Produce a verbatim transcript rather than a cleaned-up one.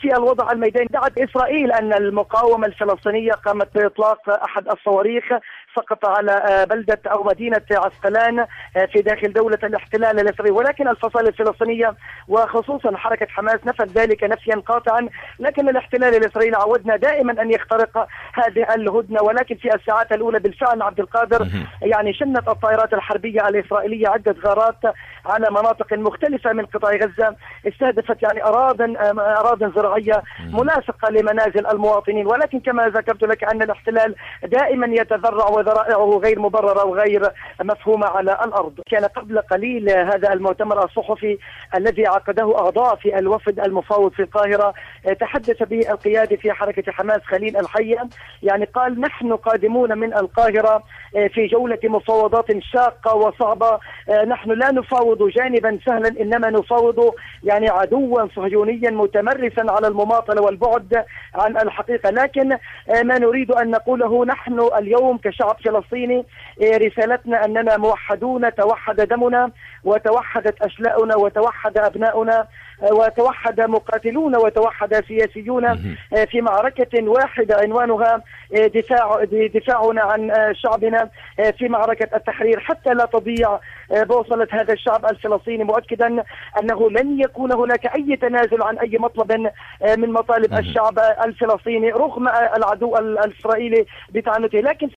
في الوضع الميداني. دعت إسرائيل أن المقاومة الفلسطينية قامت بإطلاق أحد الصواريخ سقط على بلدة أو مدينة عسقلان في داخل دولة الاحتلال الإسرائيلي، ولكن الفصائل الفلسطينية وخصوصا حركة حماس نفت ذلك نفيا قاطعا. لكن الاحتلال الإسرائيلي عودنا دائما أن يخترق هذه الهدنة، ولكن في الساعات الأولى بالفعل عبد القادر يعني شنت الطائرات الحربية الإسرائيلية عدة غارات على مناطق مختلفة من قطاع غزة، استهدفت يعني أراضٍ أراضٍ زراعية ملاصقة لمنازل المواطنين. ولكن كما ذكرت لك أن الاحتلال دائما يتذرع وذرائعه غير مبررة وغير مفهومة على الأرض. كان قبل قليل هذا المؤتمر الصحفي الذي عقده أعضاء في الوفد المفاوض في القاهرة، تحدث به القيادي في حركة حماس خليل الحية، يعني قال: نحن قادمون من القاهرة في جولة مفاوضات شاقة وصعبة، نحن لا نفاوض جانبا سهلا، إنما نفاوض يعني عدوا صهيونيا متمرسا على المماطلة والبعد عن الحقيقة. لكن ما نريد أن نقوله نحن اليوم كشعب فلسطيني رسالتنا أننا موحدون، توحد دمنا وتوحدت أشلاؤنا وتوحد أبناؤنا وتوحد مقاتلون وتوحد سياسيون في معركة واحدة عنوانها دفاع دفاعنا عن شعبنا في معركة التحرير، حتى لا تضيع بوصلة هذا الشعب الفلسطيني، مؤكدا أنه لن يكون هناك أي تنازل عن أي مطلب من مطالب الشعب الفلسطيني رغم العدو الإسرائيلي بتعنته. لكن